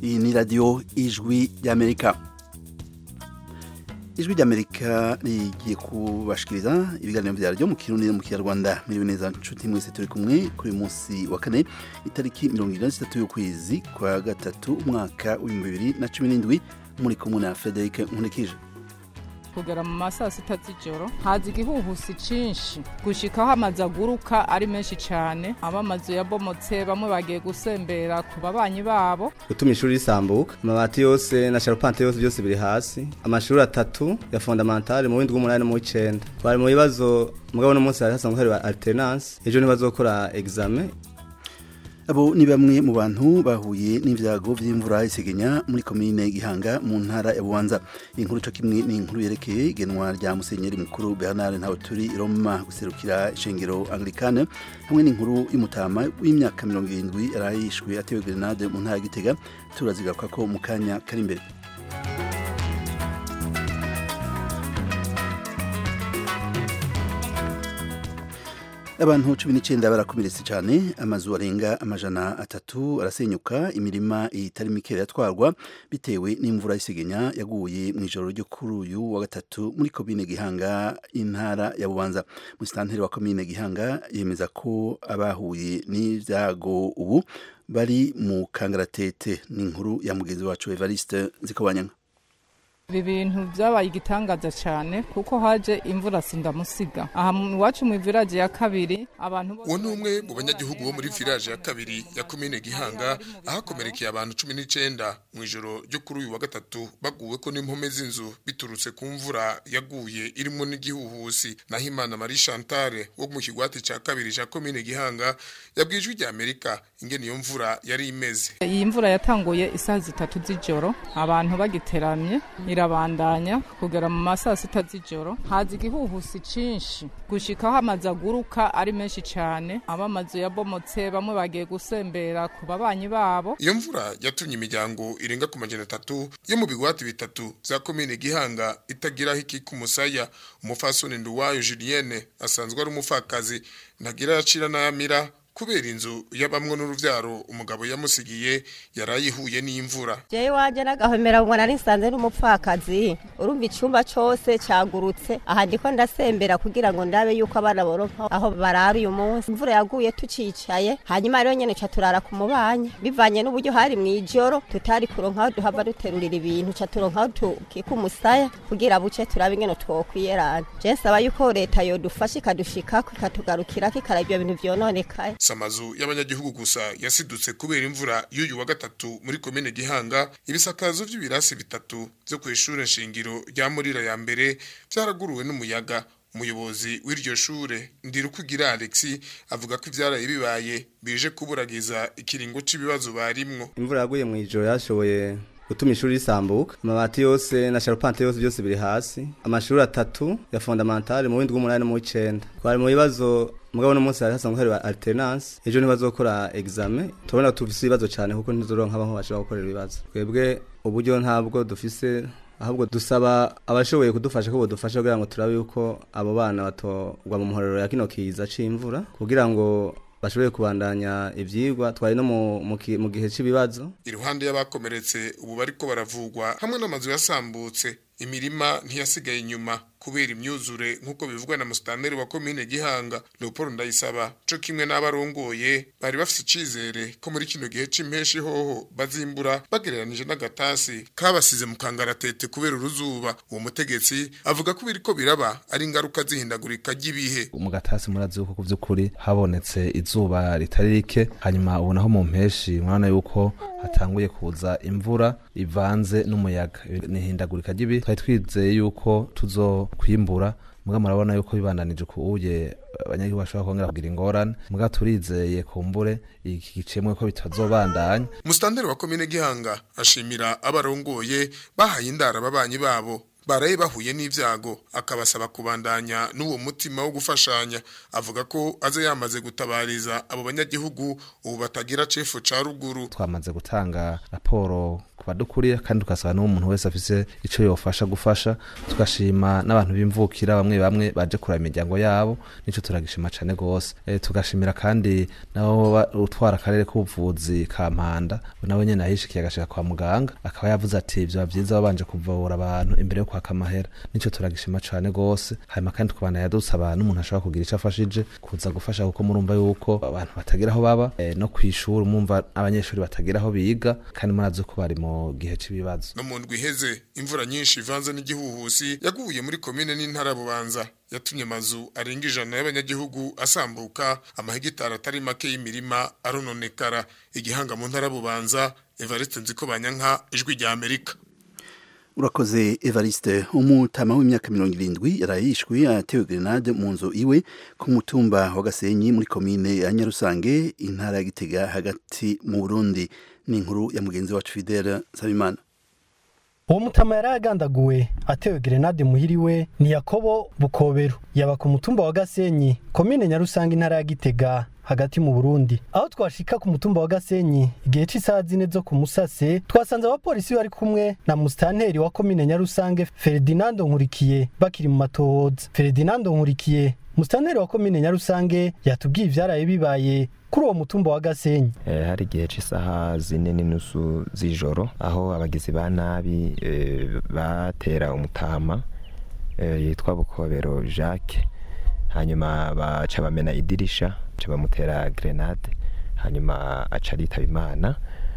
Iyi ni radio Ijwi ry'Amerika. Ijwi ry'Amerika rigiye kubashikiriza ibiganiro vyaryo mu Kirundi no mu Kinyarwanda. Miriwe neza nshuti mwese turi kumwe kuri munsi wa kane itariki 23 y'ukwezi kwa gatatu umwaka wa 2017 muri kumwe na Frederic Nkulikije. Kugera mu masaa sita z'ijoro haza igihuhusi cinshi gushika hamaze aguruka ari menshi cyane abamazu yabomotse bamwe bagiye gusembera ku babanyi babo gutuma ishuri risambuka amabati yose na charpente yose byose biri hasi amashuri atatu ya fondamentale mu w'indwi w'umunani mu w'icenda twari mu bibazo mugabo no munsi hasanzwe hari alternance ejo ntibazokora examen. Abo ni bamwe mu bantu bahuye n'ivyago vy'imvura isegenya muri komine Gihanga mu ntara ya Bubanza. Inkuru co kimwe ni inkuru yerekeye igenwa rya Musenyeri mukuru Bernard Ntawuturi Roma guserukira ishengero Anglikane hamwe n'inkuru y'umutama w'imyaka 70 arayishwe atewe grenade mu ntara ya Gitega turazigaruka ko mu kanya kari imbere. Abantu 19 barakomeretse cyane amazu arenga amajana atatu arasenyuka imirima itari mike yatwarwa bitewe n'imvura isegenya yaguye mu ijoro ryo kuri uyu wa gatatu muri komine Gihanga intara ya Bubanza. Musitanteri wa komine Gihanga yemeza ko abahuye n'ivyago ubu bari mu kangaratete. N'inkuru ya mugenzi wacu Evariste Nzikobanyanga. Ibi bintu byabaye igitangaza cyane kuko haje imvura sindamusiga aha mu wacu mu village ya kabiri abantu uwo numwe mu banyagihugu bo muri village ya kabiri ya komine Gihanga ahakomerekeye abantu 19 mu ijoro ryo kuri uyu wa gatatu baguwe ko n'impome z'inzu biturutse ku mvura yaguye irimo n'igihuhusi. Nahimana Marie Chantal wo mu kigwati ca kabiri ca komine Gihanga yabwijwe rya Amerika ingene iyo mvura yari imeze. Iyi mvura yatanguye isaha 3 z'ijoro abantu bagiteramye irabandanya kugera mu masaa sita z'ijoro haza igihuhusi cinshi gushika hamaze aguruka ari menshi cyane abamazu yabomotse bamwe bagiye gusembera ku babanyi babo. Iyo mvura yatumye imiryango irenga ku majana 3 yo mu bigwati bitatu za komine Gihanga itagira hiki ku musaya. Umufasoni Nduwayo Julienne asanzwe ari umufakazi ntagira yacira n'amira kubera inzu yabamwe n'uruvyaro umugabo yamusigiye yarayihuye n'imvura. Jewe waje nagahomera ngo nari nsanze n'umupfakazi urumva icumba cyose cyagurutse aha ndiko ndasembera kugira ngo ndabe yuko abana boronka aho barara uyu munsi. Imvura yaguye tucicaye hanyuma rero nyene ca turara ku mubanye bivanye n'uburyo hari mwijoro tutari kuronka aho duhava duterurira ibintu ca turonka aho tukika umusaya kugira buce turabe ingene twokwiyerana. Je nsaba yuko leta yodufasha ikadushikako ikatugarukirako ikarabya ibintu vyononekaye. Samazu y'abanyagihugu gusa yasidutse kubera imvura y'uyu wa gatatu muri komine Gihanga. Ibisakazo by'ibirasi bitatu byo kw'ishure nshingiro rya Murira ya mbere byaraguruwe n'umuyaga. Umuyobozi w'iryo shure Ndirukugira Alexis avuga ko ivyaraye bibaye bije kuburagiza ikiringo c'ibibazo barimwo. Imvura yaguye mu ijoro yashoboye gutuma ishuri risambuka amabati yose na charpente yose byose biri hasi amashuri atatu ya fondamentale mu w'indwi w'umunani mu w'icenda twari mu bibazo mugabo no munsi hasanzwe hari alternance ejo ntibazokora examen tubona tufise ibibazo cyane kuko ntizoronka abaho bashobora gukorera ibibazo. Twebwe uburyo ntabwo dufise ahubwo dusaba abashoboye kudufasha ko bodufasha kugira ngo turabe yuko abo bana batogwa mu muhorero ya kino kiza c'imvura kugira ngo bashoboye kubandanya ivyigwa twari no mu gihe c'ibibazo. Iruhande y'abakomeretse ubu bariko baravugwa hamwe n'amazu yasambutse imirima ntiyasigaye inyuma kubera imyuzure nkuko bivugwa na musitanteri wa komine Gihanga Leopold Ndayisaba. Co kimwe n'abarongoye bari bafise icizere ko muri kino gihe c'impeshi hoho bazimbura bagereranije n'agatasi kabasize mu kangaratete kubera uruzuba. Uwo mutegetsi avuga ko biriko biraba ari ingaruka zihindagurika ry'ibihe. Mu gatasi murazi uko kuvyukuri habonetse izuba ritari rike hanyuma ubonaho mu mpeshi mwana yuko hatanguye kuza imvura ivanze n'umuyaga n'ihindagurika ry'ibihe. Twari twizeye yuko kwimbura muga murabona yuko bibandanije kuuye abanyagihugu bashobora kongera kugira ingorane muga turizeye kumbure iki gicemwe ko bitazobandanya. Musitanteri wa komine Gihanga ashimira abarongoye bahaye indara ababanyi babo baraye bahuye n'ivyago akabasaba kubandanya n'uwo mutima wo gufashanya avuga ko aze yamaze gutabariza abo banyagihugu ubu batagira cefu ca ruguru. Twamaze gutanga raporo kubadukuriye kandi tukasaba n'umuntu wese afise ico yofasha gufasha, tugashima n'abantu bimvukira bamwe baje kuraba imiryango yabo, nico turagishima cane gose. Tugashimira kandi nabo utwara akarere k'ubuvuzi ka Mpanda nawe nyene ahishikiye agashika kwa muganga akaba yavuze ati ivyo bavyiza babanje kuvura abantu imbere yo kwaka amahera, nico turagishima cane gose. Hanyuma kandi kubana yadusaba n'umuntu ashobora kugira ico afashije kuza gufasha kuko murumva yuko abantu batagira aho baba no kwishura umumva abanyeshuri batagira aho biga kandi murazi ko bari mu gihe c'ibibazo. No mu ndwi iheze imvura nyinshi ivanze n'igihuhusi yaguye muri komine n'intara Bubanza yatumye amazu arenga 100 y'abanyagihugu asambuka, amahegitari atari make y'imirima arononekara. Igihanga mu ntara Bubanza, Evariste Nzikobanyanka, Ijwi rya Amerika. Urakoze Evariste. Umutama w'imyaka 70 yarayishwe atewe grenade mu nzu iwe ku mutumba wa Gasenyi muri komine ya Nyarusange intara ya Gitega hagati mu Burundi. Ni inkuru ya mugenzi wacu Fidèle Nsabimana. Uwo mutama yaragandaguwe atewe grenade muhiriwe ni Yakobo Bukobero, yaba ku mutumba wa Gasenyi komine Nyarusange intara ya Gitega hagati mu Burundi. Aho twashika ku mutumba wa Gasenyi igihe c'isaha 4 zo ku Musase, twasanze abapolisi bari kumwe na mustanteri wa komine Nyarusange Ferdinando Nkurikiye bakiri mu matohoza. Ferdinando Nkurikiye mustanteri wa komine Nyarusange yatubwiye ivyaraye bibaye kuri uwo mutumba wa Gasenyi. Hari igihe c'isaha 4:30 z'ijoro aho abagizi ba nabi batera umutama yitwa Bukobero Jacques, hanyuma baca bamena idirisha, baca bamutera grenade, hanyuma aca aritaba Imana.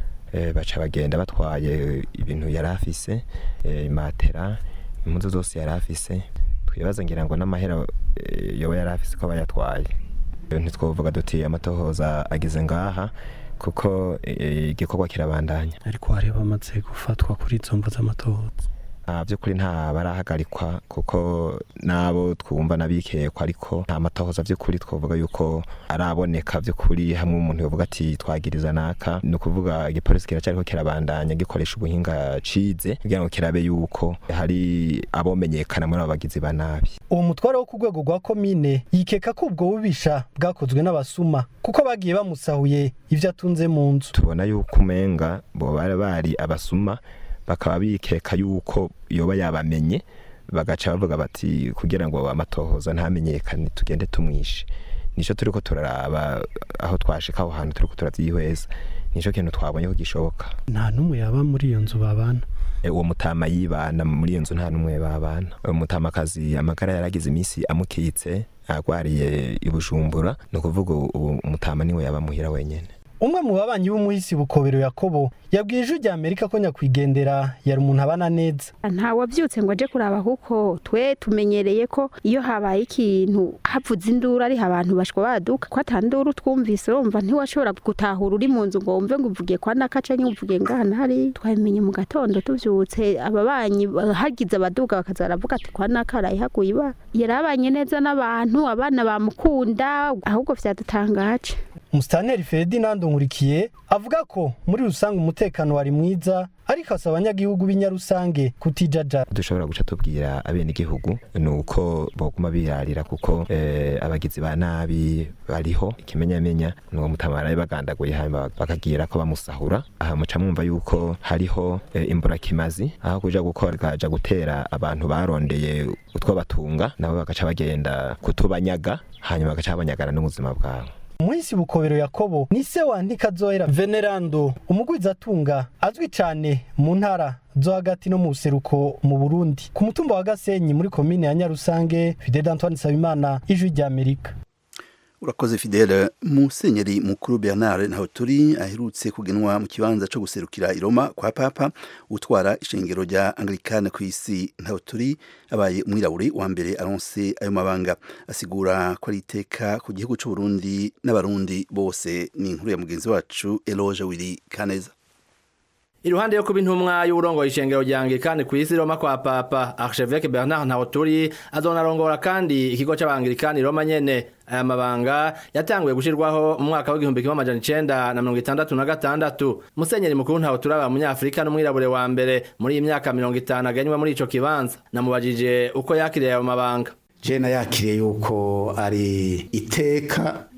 Baca bagenda batwaye ibintu yarafise, imatera, impuzu zose yarafise. Twibaza ngira ngo n'amahera yoba yarafise ko bayatwaye. Ntitwovuga duti amatohoza agize ngaha kuko igikorwa kirabandanya. Ariko hari bamaze gufatwa kuri izo mvo z'amatohoza. By'ukuri nta barahagarikwa kuko nabo twumva nabikekwa, ariko nta matohoza by'ukuri twovuga yuko araboneka by'ukuri hamwe umuntu yovuga ati twagiriza naka. No kuvuga igipolisi kiracyariko kirabandanya gikoresha ubuhinga cize kugira ngo kirabe yuko hari abomenyekana muri abagizi ba nabi. Uwo mutware wo ku rwego rwa komine yikeka ko ubwo bubisha bwakozwe n'abasuma kuko bagiye bamusahuye ivyo atunze mu nzu. Tubona yuko umenga bo bari abasuma, bakaba bikeka yuko yoba yabamenye, bagaca bavuga bati kugira ngo amatohoza ntamenyekane tugende tumwishe. Nico turiko turaraba aho twashika aho hantu turiko turavyihweza, nico kintu twabonye ko gishoboka. Nta numwe yaba muri iyo nzu babana. Uwo mutama yibana muri iyo nzu nta numwe babana. Uwo mutamakazi amagara yaragize imisi amukitse agwariye i Bujumbura, no kuvuga uwo mutama niwe yaba muhira wenyene. Umwe mu babanyi b'umuhisi Bukobero Yakobo yabwiye Ijwi rya Amerika ko nyakwigendera yari umuntu abana neza. Nta wavyutse ngo aje kuraba kuko twe tumenyereye ko iyo habaye ikintu havuze induru ari abantu bashwa baduka ko atanduru twumvise, urumva ntiwashobora gutahura uri mu nzu ngo wumve ngo uvugiye kwa nakaca nyuvugiye ngana hari. Twabimenye mu gatondo tuvyutse, ababanyi hagize abaduga bakazaravuga ati kwa nakara ihaguye ba yarabanye neza n'abantu, abana bamukunda, ahubwo vyadutangaje. Mustanteri Ferdinando Nkurikiye avuga ko muri rusange umutekano wari mwiza, ariko asaba abanyagihugu b'Inyarusange kutijaja. Dushobora guca tubwira abene igihugu nuko boguma birarira kuko abagizi ba nabi bariho. Ikimenyamenya nuwo mutamara bagandaguye hanyuma bakagira ko bamusahura. Aha muca mwumva yuko hariho imburakimazi aho kuja gukorgaja gutera abantu barondeye utwo batunga, nabo bagaca bagenda kutubanyaga hanyuma bagaca banyagana n'ubuzima bwabo. Umuhisi Bukobero Yakobo ni se wa Ntikazohera Venerando, umugwizatunga azwi cyane mu ntara zo hagati no mu buseruko mu Burundi. Ku mutumba wa Gasenyi muri komine ya Nyarusange, Fidèle Antoine Nsabimana, Ijwi rya Amerika. Urakoze Fidèle. Musenyeri mukuru Bernard Ntahoturi aherutse kugenwa mu kibanza cyo guserukira i Roma kwa Papa utwara ishengero rya Anglikane ku isi. Ntahoturi abaye umwirabure wa mbere aronse ayo mabanga, asigura ko ari iteka ku gihugu cy'u Burundi n'abarundi bose. Ni inkuru ya mugenzi wacu Eloge Wili Kaneza. Iruhande yo kuba intumwa y'uburongoye ishengero rya Anglikani kw'isi Roma kwa Papa, Archevêque Bernard Ntawuturi azonarongora kandi ikigo c'Abangilikani Roma nyene. Aya mabanga yatanguye gushirwaho mu mwaka w'1966. Musenyeri mukuru Ntawuturi aba munyafrika n'umwirabure wa mbere muri iyi myaka 50 aganywe muri ico kibanza. Namubajije uko yakiriye ayo mabanga. Jena yakiriye yuko ari iteka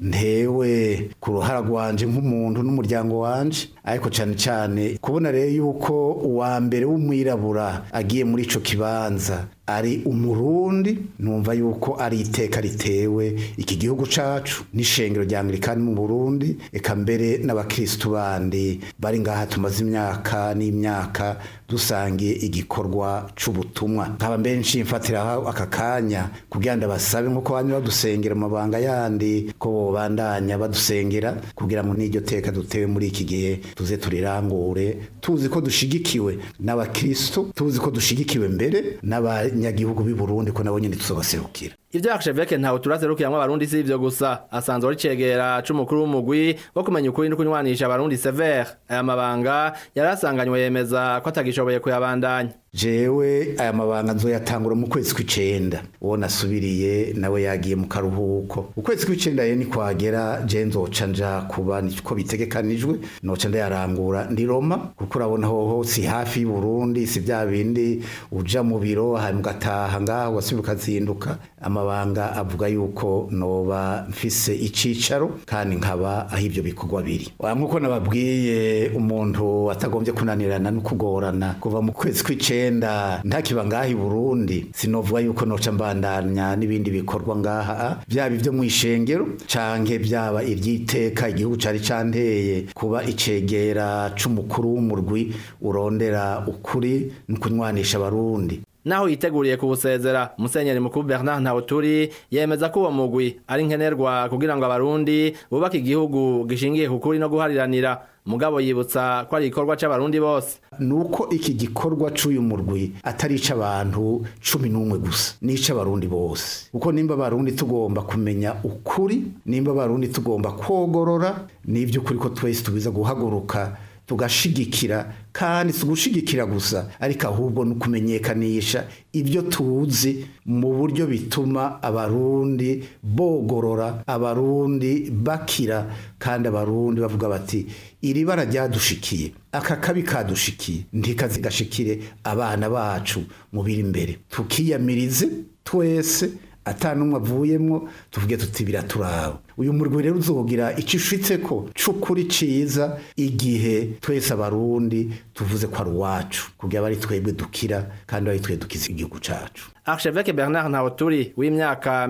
ntewe ku ruhara rwanje nk'umuntu n'umuryango wanje, ariko cyane cyane kubona rero yuko uwa mbere w'umwirabura agiye muri ico kibanza ari umurundi, numva yuko ari iteka ritewe iki gihugu cacu n'ishengero rya Anglikani mu Burundi, eka mbere n'abakristo bandi bari ngaha tumaze imyaka n'imyaka dusangiye igikorwa c'ubutumwa. Nkaba mbere nshimfatira aka kanya kugira ndabasabe nkuko banywe badusengera mu mabanga yandi ko bobandanya badusengera kugira ngo n'iryo teka dutewe muri iki gihe tuze turirangure, tuzi ko dushigikiwe n'abakristo, tuzi ko dushigikiwe mbere n'abanyagihugu b'i Burundi ko nabo nyene tuzobaserukira. Ivyo Archevêque Ntawuturi aserukiramwo abarundi si ivyo gusa, asanzwe ari cegera c'umukuru w'umugwi wo kumenya ukuri no kunywanisha abarundi Sever. Aya mabanga yarasanganywe yemeza ko atagishoboye kuyabandanya. Jewe aya mabanga nzoyatangura mu kwezi kw'icenda, uwo nasubiriye nawe yagiye mu karuhuko. Ukwezi kw'icenda ye ni kwagera je nzoca nja kuba niko bitegekanijwe, noca ndayarangura ndi Roma, kuko urabona hoho si hafi y'u Burundi, si vya bindi uja mu biro hanyuma ugataha ngaho wasubiye ukazinduka. Amabanga avuga yuko noba mfise icicaro kandi nkaba aho ivyo bikorwa biri. Nkuko nababwiye, umuntu atagombye kunanirana no kugorana kuva mu kwezi kw'icenda ntakiba ngaha i Burundi, sinovuga yuko noca mbandanya n'ibindi bikorwa ngaha, byaba ivyo mu ishengero canke byaba iryiteka igihugu cari canteye kuba icegera c'umukuru w'umurwi urondera ukuri no kunywanisha abarundi. Naho yiteguriye kubusezera, Musenyeri mukuru Bernard Ntawuturi yemeza ko uwo mugwi ari nkenerwa kugira ngo abarundi bubake igihugu gishingiye ku kuri no guhariranira. Mugabo yibutsa ko ari igikorwa c'abarundi bose. Nuko iki gikorwa c'uyu murwi atari ic'abantu 11 gusa, ni ic'abarundi bose. Uko nimba abarundi tugomba kumenya ukuri, nimba abarundi tugomba kwogorora, nivyo kuri ko twese tubiza guhaguruka tugashigikira, kandi tugushigikira gusa ariko ahubwo no kumenyekanisha ibyo tuzi mu buryo bituma abarundi bogorora, abarundi bakira, kandi abarundi bavuga bati iri bara ryadushikiye, aka kabi kadushikiye ntikazigashikire abana bacu mu biri imbere. Tukiyamirize twese atanumwe avuyemwo, tuvuge tuti biraturaba. Uyu murwi rero uzogira icishitseko c'ukuri ciza igihe twese abarundi tuvuze ko ari wacu, kugira bari twebwe dukira kandi bari twebwe dukiza igihugu cacu. Archevêque Bernard Ntawuturi w'imyaka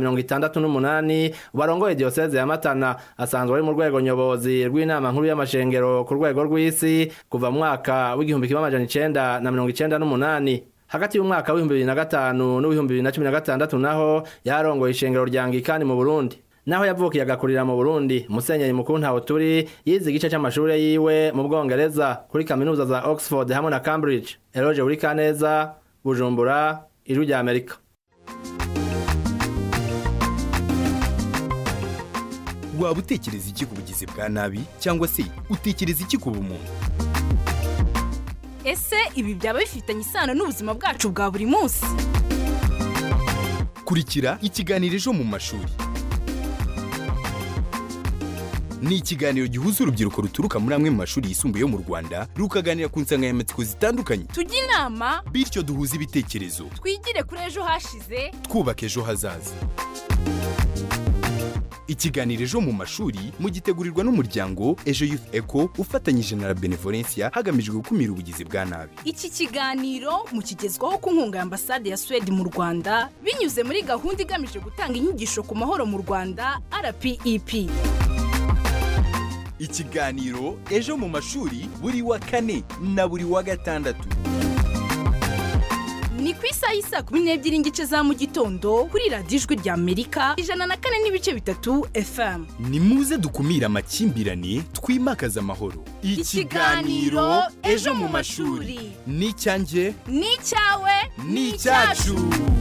68 warongoye diocese ya Matana, asanzwe ari mu rwego nyobozi rw'inama nkuru y'amashengero ku rwego rw'isi kuva mu mwaka w'1998. Hagati y'umwaka w'2005 n'u'2016 naho yarongoye ishengero rya Anglikani mu Burundi. Naho yavukiye agakurira mu Burundi, Musenyeri mukuru Ntawuturi yize igice c'amashure yiwe mu Bwongereza kuri kaminuza za Oxford hamwe na Cambridge. Eloge Urikaneza, Bujumbura, Ijwi rya Amerika. Waba utekereza iki ku bugizi bwa nabi cyangwa se utekereza iki ku bumuntu? Ese ibi byaba bifitanye isano n'ubuzima bwacu bwa buri munsi? Kurikira ikiganiro Ejo mu mashuri. Ni ikiganiro gihuza urubyiruko ruturuka muri amwe mu mashuri yisumbuye yo mu Rwanda rukaganira ku nsanganyamatsiko zitandukanye. Tujye inama bityo duhuze ibitekerezo. Twigire kuri ejo hashize, twubaka ejo hazaza. Ikiganiro Ejo mu mashuri mugitegurirwa n'umuryango Ejo Youth Eco ufatanyije na Benevolencia hagamijwe gukumira ubugizi bwa nabi. Iki kiganiro mukigezwaho ku nkunga ya Ambasade ya Sweden mu Rwanda binyuze muri gahunda igamije gutanga inyigisho ku mahoro mu Rwanda RPEP. Ikiganiro Ejo mu mashuri buri wa kane na buri wa gatandatu. Ni ku isaha y'isa 12:00 za mu gitondo kuri radiyo Ijwi rya Amerika 104.3 FM. Ni muze dukumira amakimbirane, twimakaza amahoro. Ikiganiro Ejo mu mashuri ni cyanjye, ni cyawe, ni cyacu.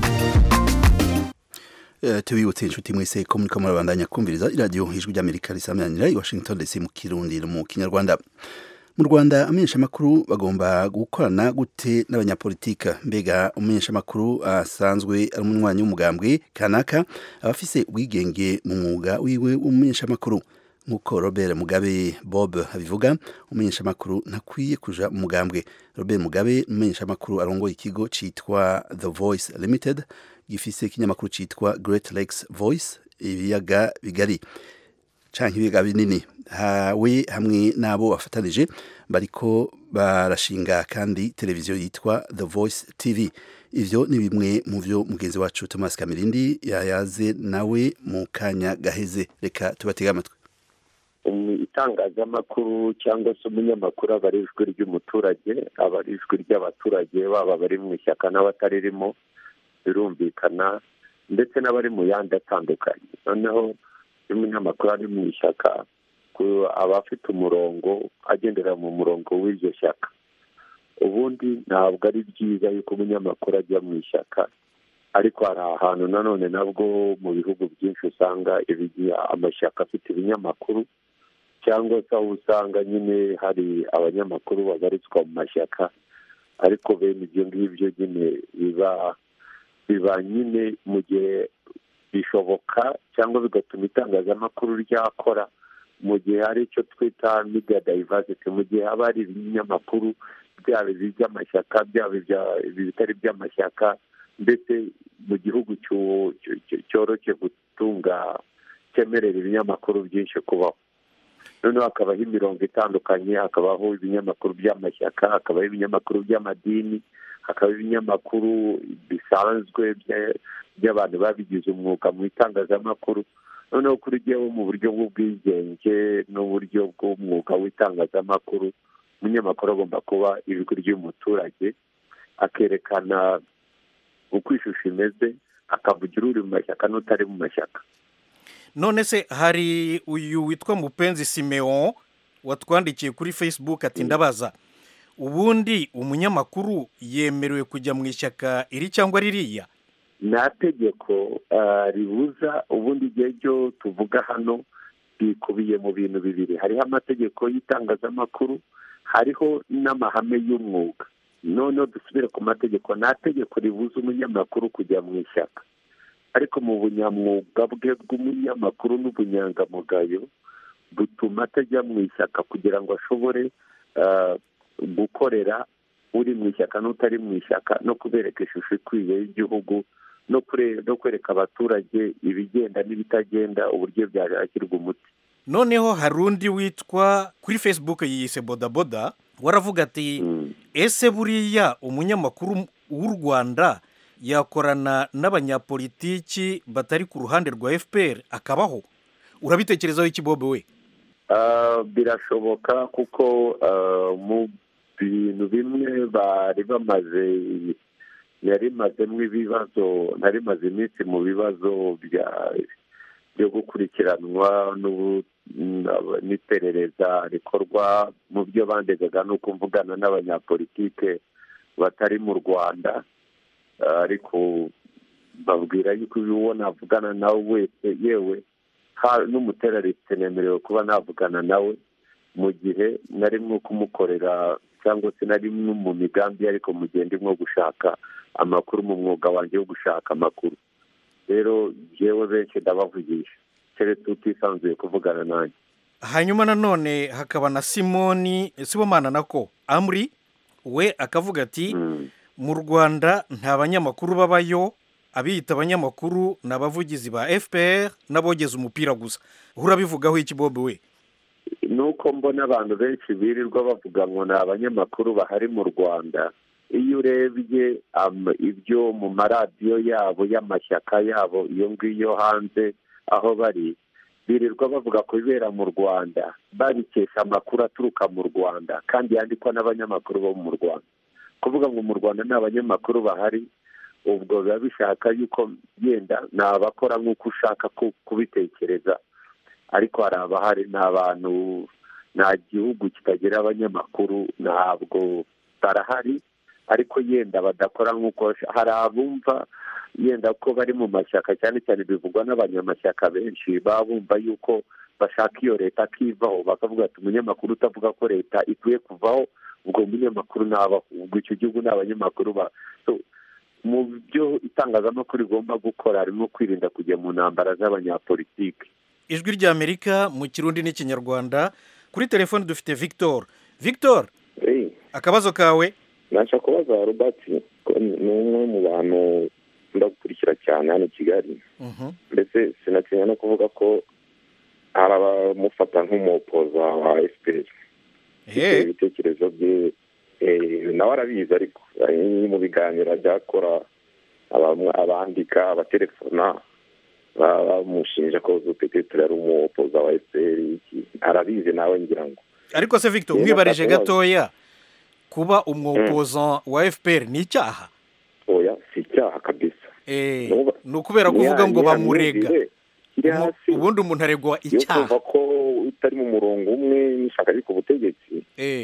Tubibutse inshuti mwese ko muri kamwe bandanya kumviriza radio Ijwi rya Amerika risamanira i Washington DC mu Kirundi no mu Kinyarwanda. mu Rwanda amenyeshamakuru bagomba gukorana gute n'abanyapolitika mbega umumenyeshamakuru asanzwe ari umunywanyi w'umugambwe kanaka abafise ubwigenge mu mwuga wiwe w'umumenyeshamakuru nk'uko Robert Mugabe Bob abivuga umumenyeshamakuru ntakwiye kuja mu mugambwe. Robert Mugabe umumenyeshamakuru arongoye ikigo citwa The Voice Limited gifise ikinyamakuru citwa Great Lakes Voice ibiyaga bigari canke ibiyaga binini hawe hamwe nabo bafatanije bariko barashinga kandi televiziyo yitwa The Voice TV. Ivyo ni bimwe mu vyo mugenzi wacu Thomas Kamirindi yayaze nawe mu kanya gaheze. Reka tubatega amatwi. Itangazamakuru cyangwa se umunyamakuru aba ari ijwi ry'umuturage, aba ari ijwi ry'abaturage baba bari mu ishyaka n'abataririmo birumvikana, ndetse n'abari mu yandi atandukanye. Noneho umunyamakuru ari mu ishyaka aba afite umurongo agendera mu murongo w'iryo shyaka. Ubundi ntabwo ari byiza yuko umunyamakuru ajya mu ishyaka, ariko hari ahantu nanone nabwo mu bihugu byinshi usanga amashyaka afite ibinyamakuru, cyangwa se aho usanga nyine hari abanyamakuru babarizwa mu mashyaka, ariko bene ibyo ngibyo nyine biba nyine mu gihe bishoboka cyangwa bigatuma itangazamakuru ryakora mu gihe hari icyo twita media diversity, mu gihe haba hari ibinyamakuru byaba iby'amashyaka byaba ibitari by'amashyaka, ndetse mu gihugu cyoroshye gutunga cyemerera ibinyamakuru byinshi kubaho. Noneho hakabaho imirongo itandukanye, hakabaho ibinyamakuru by'amashyaka, hakabaho ibinyamakuru by'amadini, hakabaho ibinyamakuru bisanzwe by'abantu babigize umwuga mu itangazamakuru. Noneho kuri jyewe mu buryo bw'ubwigenge n'uburyo bw'umwuga w'itangazamakuru, umunyamakuru agomba kuba ijwi ry'umuturage, akerekana uko ishusho imeze, akavugira uri mu mashyaka n'utari mu mashyaka. None se hari uyu witwa Mupenzi Simeon watwandikiye kuri Facebook ati ndabaza ubundi umunyamakuru yemerewe kujya mu ishyaka iri cyangwa ririya? Nta tegeko ribuza. Ubundi igihe cyo tuvuga hano bikubiye mu bintu bibiri, hariho amategeko y'itangazamakuru, hariho n'amahame y'umwuga. Noneho dusubire ku mategeko. Nta tegeko ribuza umunyamakuru kujya mu ishyaka, ariko mu bunyamwuga bwe bw'umunyamakuru n'ubunyangamugayo butuma atajya mu ishyaka kugira ngo ashobore gukorera uri mu ishyaka n'utari mu ishyaka, no kubereka ishusho ikwiye y'igihugu, no kwereka abaturage ibigenda n'ibitagenda, uburyo byashyirwa umuti. Noneho hari undi witwa kuri Facebook yiyise Bodaboda waravuga ati ese buriya umunyamakuru w'u Rwanda yakorana n'abanyapolitiki batari ku ruhande rwa FPR akabaho? Urabitekerezaho iki Bob we? Birashoboka kuko mu bintu bimwe yarimazemo ibibazo, narimaze iminsi mu bibazo byo gukurikiranwa n'iperereza rikorwa mu byo bandegaga no kuvugana n'abanyapolitike batari mu Rwanda, ariko babwira yuko uwo navugana nawe wese, yewe n'umuterariste nemerewe kuba navugana nawe mu gihe narimwo kumukorera cyangwa se narimwe mu migambi, ariko mu gihe ndimo gushaka amakuru mu mwuga wanjye wo gushaka amakuru. Rero yewe benshi ndabavugisha keretse utisanzuye kuvugana nanjye. Hanyuma nanone hakaba na Simoni Sibomana nako Amri we akavuga ati mu Rwanda nta banyamakuru babayo, abiyita abanyamakuru n'abavugizi ba FPR n'abogeza umupira gusa. Urabivugaho iki Bob we? Nuko mbona abantu benshi birirwa bavuga ngo ni abanyamakuru bahari mu Rwanda. Iyo urebye ibyo mu maradiyo yabo y'amashyaka yabo iyo ngiyo hanze aho bari, birirwa bavuga ko bibera mu Rwanda, babikesha amakuru aturuka mu Rwanda kandi yandikwa n'abanyamakuru bo mu Rwanda. Kuvuga ngo mu Rwanda nta banyamakuru bahari, ubwo biba bishaka yuko yenda ni abakora nk'uko ushaka kubitekereza, ariko hari abahari. Ni abantu, nta gihugu kitagira abanyamakuru, ntabwo barahari, ariko yenda badakora nk'uko hari abumva yenda ko bari mu mashyaka cyane cyane bivugwa n'abanyamashyaka benshi bumva yuko bashaka iyo leta akivaho bakavuga ati umunyamakuru utavuga ko leta ikwiye kuvaho ubwo umunyamakuru nabaho ubwo icyo gihugu ni abanyamakuru mu byo itangazamakuru igomba gukora harimo kwirinda kujya mu ntambara z'abanyapolitiki. Ijwi ry'Amerika mu Kirundi n'Ikinyarwanda. Kuri telefone dufite Victor akabazo kawe. Nasha kubaza Robert ni umwe mu bantu ndagukurikira cyane hano i Kigali mbese sinatinya no kuvuga ko hari abamufata nk'umupoza wa FPR ibitekerezo bye nawe arabizi ariko mu biganiro ajya akora abandika abatelefona bamushinja ko Zupetetre ari umupoza wa FPR arabizi nawe ngira ngo. Ariko se Victor mwibarije gatoya kuba umwopoza wa FPR ni icyaha? Oya si icyaha kabisa. Ni ukubera kuvuga ngo bamurega ubundi umuntu aregwa icyaha. Yo ko utari mu murongo umwe n'ishaka ariko ubutegetsi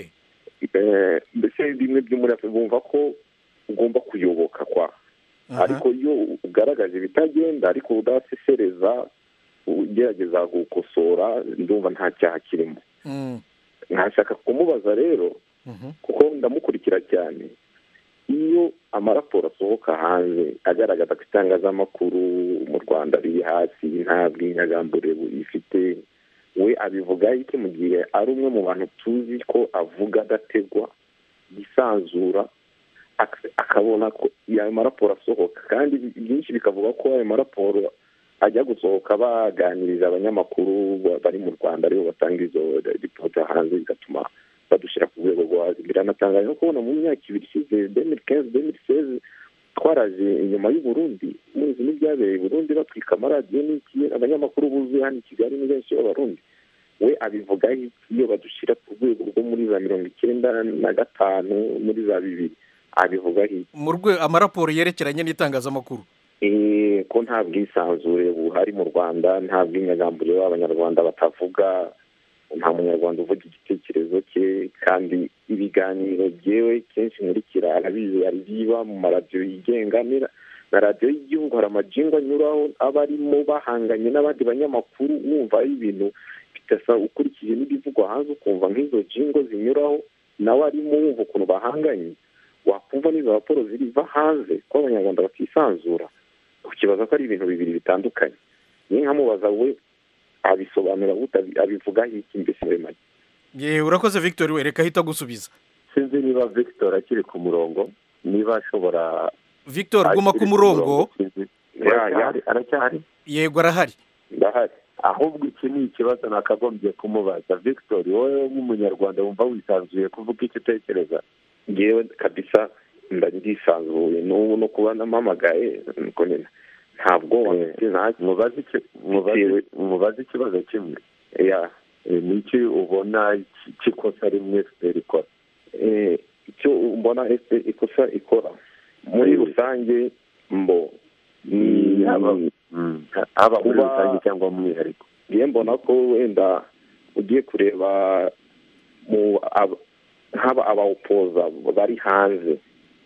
mbese bimwe byo muri Afurika bumva ko ugomba kuyoboka kwa ariko iyo ugaragaje bitagenda ariko udasesereza ugerageza gukosora ndumva nta cyaha kirimo. Nkashaka kumubaza rero kuko ndamukurikira cyane iyo amaraporo asohoka hanze agaragaza ko itangazamakuru mu Rwanda riri hasi nta bw'inyagambure ifite we abivuga iki mu gihe ari umwe mu bantu tuzi ko avuga adategwa gisanzura akabona ko ayo maraporo asohoka kandi byinshi bikavuga ko ayo maraporo ajya gusohoka baganiriza abanyamakuru bari mu Rwanda aribo batanga izo ripoti hanze bigatuma badushyira ku rwego rwo hasi. Biranatangaje no kubona mu myaka ibiri ishize 2015-2016 twaraje inyuma y'u Burundi muzi n'ibyabereye i Burundi batwika amaradiyo n'iki abanyamakuru buzuye hano i Kigali ni benshi b'abarundi. We abivuga iyo badushyira ku rwego rwo muri za 1995 muri za 2000 abivuga mu rwego amaraporo yerekeranye n'itangazamakuru ko nta bwisanzure buhari mu Rwanda nta bw'inyagambure b'abanyarwanda batavuga nta munyarwanda uvuga igitekerezo cye kandi ibiganiro byewe kenshi nkurikira arabizi biba mu maradiyo yigenga na radiyo y'igihugu hari amajingo anyuraho aba arimo bahanganye n'abandi banyamakuru wumva ari ibintu bitasa ukurikije n'ibivugwa hanze ukumva nk'izo jingo zinyuraho nawe arimo wumva ukuntu bahanganye wakumva n'izo raporo ziriva hanze ko abanyarwanda batisanzura ukibaza ko ari ibintu bibiri bitandukanye. Ni nkamubaza we abisobanura abivuga iki mbese muri make. Urakoze Victor we reka hita gusubiza. Sinzi niba Victor akiri ku murongo niba ashobora. Victor guma ku murongo. Aracyari? Yego arahari. Ndahari. Ahubwo iki ni ikibazo nakagombye kumubaza Victor wowe nk'umunyarwanda wumva wisanzuye kuvuga icyo utekereza. Ngewe kabisa ndisanzuye no kuba namamagaye nuko nyine ntabwo mubaze ikibazo kimwe n'iki ubona kikosa rimwe FPR ikora icyo mbona ikosa ikora muri rusange ni aba muri rusange cyangwa mu mwihariko. Ngiye mbona ko wenda ugiye kureba haba abawopoza bari hanze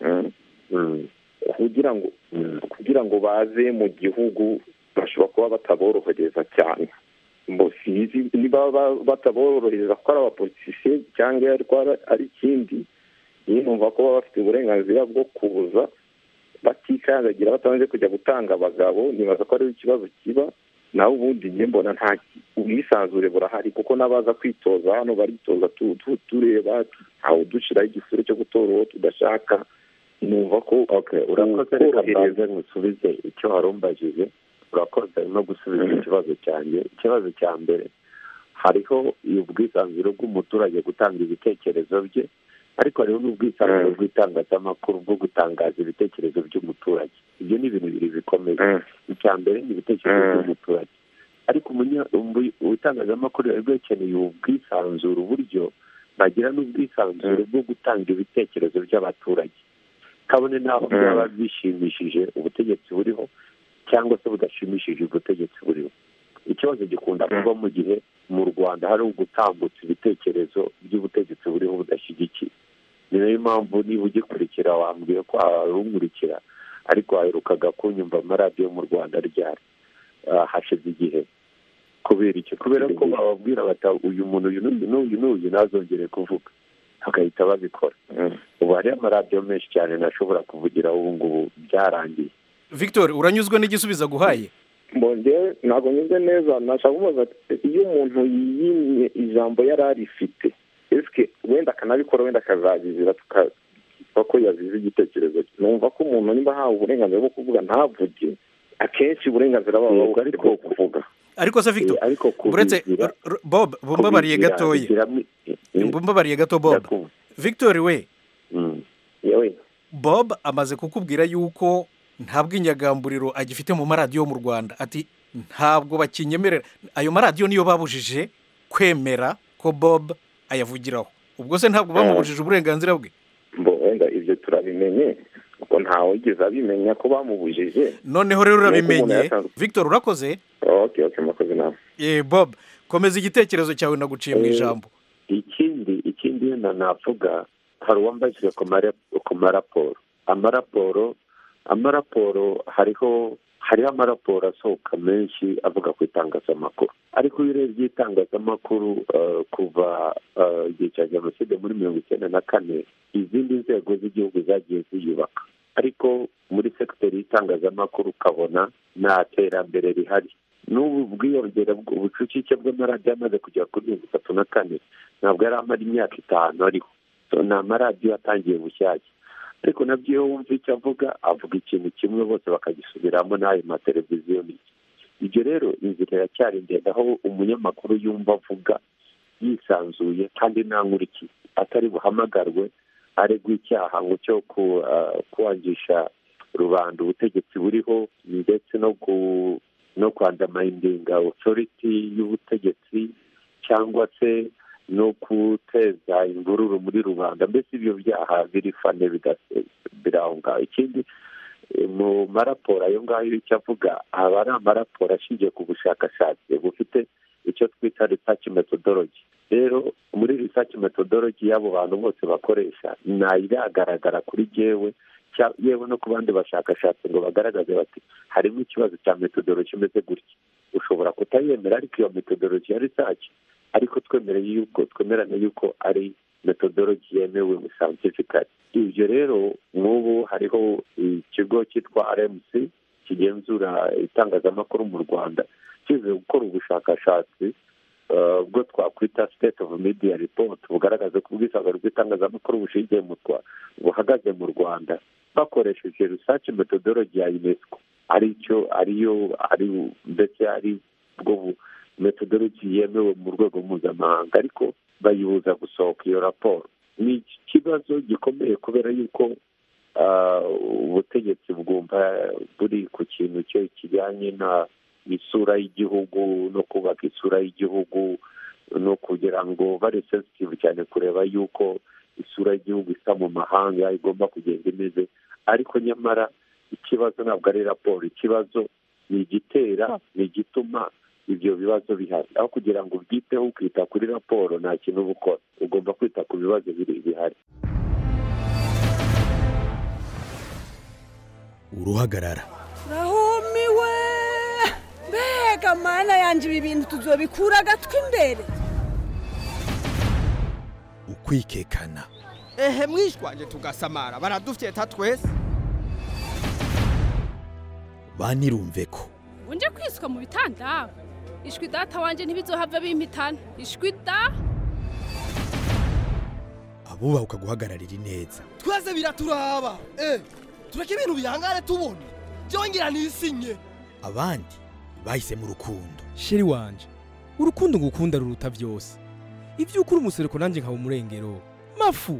kugira ngo baze mu gihugu bashobora kuba bataborohereza cyane. Sizi niba bataborohereza ko ari abapolitisiye cyangwa ari ikindi numva ko baba bafite uburenganzira bwo kuza batikandagira batabanje kujya gutanga abagabo nibaza ko ari ikibazo kiba nawe ubundi njye mbona nta ubwisanzure burahari kuko n'abaza kwitoza hano baritoza tureba ntawe dushyiraho igisure cyo gutora uwo tudashaka. Numva ko urakoze reka mbanze ngusubize icyo warumbajije. Urakoze no gusubiza ikibazo cyanjye. Ikibazo cya mbere hariho ubwisanzure bw'umuturage gutanga ibitekerezo bye ariko hariho n'ubwisanzure bw'itangazamakuru bwo gutangaza ibitekerezo by'umuturage. Ibyo ni ibintu bibiri bikomeye. Icya mbere ni ibitekerezo by'umuturage ariko itangazamakuru rero ikeneye ubwisanzure uburyo bagira n'ubwisanzure bwo gutanga ibitekerezo by'abaturage kabone naho byaba bishimishije ubutegetsi buriho cyangwa se budashimishije ubutegetsi buriho. Ikibazo gikunda kuba mu gihe mu Rwanda hari ugutambutsa ibitekerezo by'ubutegetsi buriho budashyigikiye ni nayo mpamvu niba ugikurikira wambwiye ko arumurikira ariko waherukaga kunyumva amaradiyo mu Rwanda ryari hashize igihe kubera iki kubera ko bababwira bata uyu muntu uyu nazongere kuvuga bagahita babikora ubu hari amaradiyo menshi cyane nashobora kuvugira ubu ngubu byarangiye. Victor uranyuzwe n'igisubizo guhaye? Mbonye ntabwo nyuze neza nashaka kubaza iyo umuntu yimye ijambo yari arifite eske wenda kanabikora wenda kazagizira ko yazize igitekerezo numva ko umuntu nimba hawe uburenganzira bwo kuvuga ntavuge akenshi uburenganzira baba ariko kuvuga ariko se Victor uretse Bob bumbabariye gato Bob Victor we yewe Bob amaze kukubwira yuko ntabwo inyagamburiro agifite mu maradiyo mu Rwanda ati ntabwo bakinyemerera ayo maradiyo niyo babujije kwemera ko Bob ayavugiraho ubwo se ntabwo bamubujije uburenganzira bwe wenda ibyo turabimenye kuko ntawe wigeze abimenya ko bamubujije noneho rero urabimenye Victor urakoze okay makoze nawe Bob komeza igitekerezo cyawe naguciye mu ijambo. ikindi navuga hari uwambajije ku amaraporo hariho amaraporo asohoka menshi avuga ku itangazamakuru ariko iyo urebye itangazamakuru kuva igihe cya jenoside muri 1994 izindi nzego z'igihugu zagiye ziyubaka ariko muri sekiteri y'itangazamakuru ukabona nta terambere rihari n'ubu bwiyongera ubucucike bw'amaradiyo amaze kugera kuri 34 ntabwo yari amara imyaka 5 ariho ni amaradiyo atangiye bushyashya ariko nabyo iyo wumva icyo avuga ikintu kimwe bose bakagisubiramo n'ayo mateleviziyo n'iki ibyo rero inzira yacyari ndende aho umunyamakuru yumva avuga yisanzuye kandi nta nkurikizi atari buhamagarwe aregwa icyaha ngo cyo kwangisha rubanda ubutegetsi buriho ndetse no kwandamindinga authority y'ubutegetsi cyangwa se no guteza imvururu muri rubanda mbese ibyo byaha birifane birahunga. Ikindi mu maraporo ayo ngayo icyo avuga aba ari amaraporo ashingiye ku bushakashatsi bufite icyo twita research methodology. Rero muri research methodology y'abo bantu bose bakoresha iragaragara kuri jewe yewe no ku bandi bashakashatsi ngo bagaragaze bati harimo ikibazo cya methodology imeze gutya ushobora kutayemera ariko iyo methodology ya research ariko twemerane yuko ari methodology yemewe mu scientifically. Ibyo rero nk'ubu hariho ikigo cyitwa RMC kigenzura itangazamakuru mu Rwanda kize gukora ubushakashatsi bwo twakwita state of media report bugaragaza ko ubwisangane bw'itangazamakuru bushingiye buhagaze mu Rwanda bakoresheje research methodology ya UNESCO ndetse ari bwo methodology yemewe mu rwego mpuzamahanga ariko bayibuza gusohoka iyo raporo. Ni ikibazo gikomeye kubera yuko ubutegetsi bwumva buri ku kintu cyo kijyanye na isura y'igihugu no kubaka isura y'igihugu no kugira ngo bari sensitive cyane kureba yuko isura y'igihugu isa mu mahanga igomba kugenda imeze ariko nyamara ikibazo ntabwo ari raporo ikibazo ni igituma ibyo bibazo bihari aho kugira ngo ubyiteho ukita kuri raporo nta kintu uba ukora ugomba kwita ku bibazo bihari. Uruhagarara rahumiwe mbega mana yanjye ibi bintu tuzobikura agatwi imbere ukwikekana mwishwanje tugasamara baradufyeta twese banirumve ko unje kwiswa mu bitanda ishwi data wanje ntibizohava bimpitana ishwi da abubaha ukaguhagararira ineza twese biraturaba tureke ibintu bihangane tubona byongera nisinye abandi bahise mu rukundo sheri wanje urukundo ngukunda ruruta byose ibyo ukuri umusereko nanjye nkaba umurengero mafu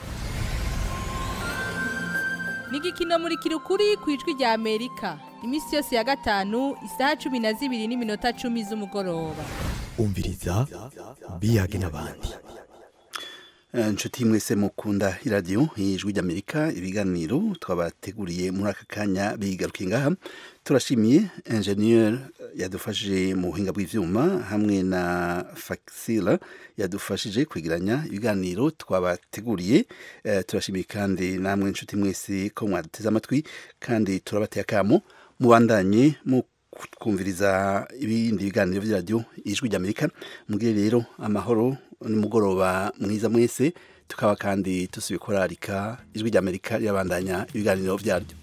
Nigikino muri kirukuri kwijwi rya Amerika imisi yose ya gatanu isaha 12:10 z'umugoroba umviriza biyage n'abandi. inshuti mwese mukunda iradiyo y'ijwi ry'Amerika ibiganiro twabateguriye muri aka kanya bigarukiye ngaha turashimiye engineer yadufashije mu buhinga bw'ivyuma hamwe na Faxila yadufashije kwegeranya ibiganiro twabateguriye turashimiye kandi namwe inshuti mwese ko mwaduteze amatwi kandi turabateye akamo mubandanye mu kumviriza ibindi biganiro by'iradiyo ijwi ry'Amerika mugire rero amahoro nimugoroba mwiza mwese tukaba kandi tusibikorarika ijwi ry'Amerika ryabandanya ibiganiro byaryo